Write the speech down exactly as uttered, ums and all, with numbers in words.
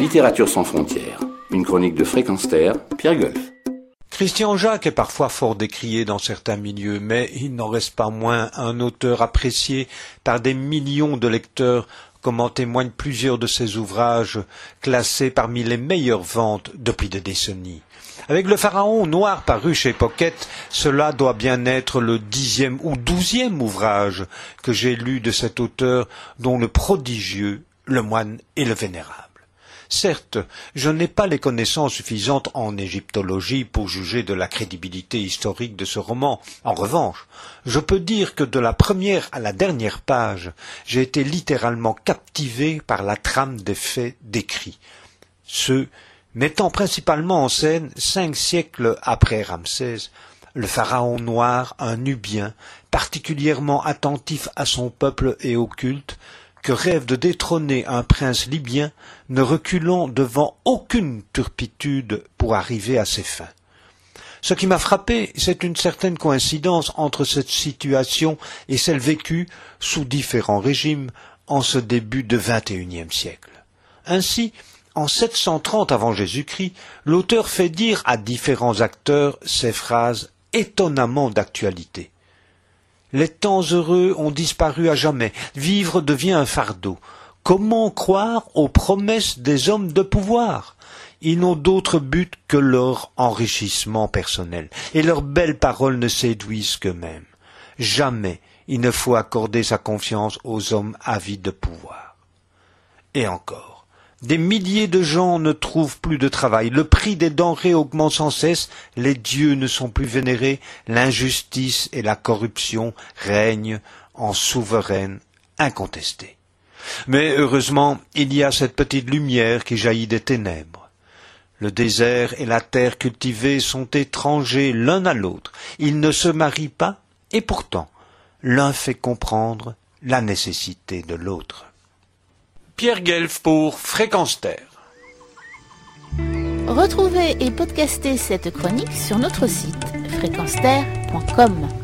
Littérature sans frontières, une chronique de Fréquence Terre, Pierre Golf. Christian Jacques est parfois fort décrié dans certains milieux, mais il n'en reste pas moins un auteur apprécié par des millions de lecteurs, comme en témoignent plusieurs de ses ouvrages classés parmi les meilleures ventes depuis des décennies. Avec Le Pharaon noir paru chez Pocket, cela doit bien être le dixième ou douzième ouvrage que j'ai lu de cet auteur dont le prodigieux, le moine et le vénérable. Certes, je n'ai pas les connaissances suffisantes en égyptologie pour juger de la crédibilité historique de ce roman. En revanche, je peux dire que de la première à la dernière page, j'ai été littéralement captivé par la trame des faits décrits. Ceux mettant principalement en scène, cinq siècles après Ramsès, le pharaon noir, un Nubien, particulièrement attentif à son peuple et au culte, que rêve de détrôner un prince libyen, ne reculant devant aucune turpitude pour arriver à ses fins. Ce qui m'a frappé, c'est une certaine coïncidence entre cette situation et celle vécue, sous différents régimes, en ce début de vingt et unième siècle. Ainsi, en sept cent trente avant Jésus-Christ, l'auteur fait dire à différents acteurs ces phrases étonnamment d'actualité. Les temps heureux ont disparu à jamais, vivre devient un fardeau. Comment croire aux promesses des hommes de pouvoir? Ils n'ont d'autre but que leur enrichissement personnel, et leurs belles paroles ne séduisent qu'eux-mêmes. Jamais il ne faut accorder sa confiance aux hommes avides de pouvoir. Et encore. Des milliers de gens ne trouvent plus de travail, le prix des denrées augmente sans cesse, les dieux ne sont plus vénérés, l'injustice et la corruption règnent en souveraines incontestées. Mais heureusement, il y a cette petite lumière qui jaillit des ténèbres. Le désert et la terre cultivée sont étrangers l'un à l'autre, ils ne se marient pas, et pourtant, l'un fait comprendre la nécessité de l'autre. Pierre Guelf pour Fréquence Terre. Retrouvez et podcastez cette chronique sur notre site fréquence terre point com.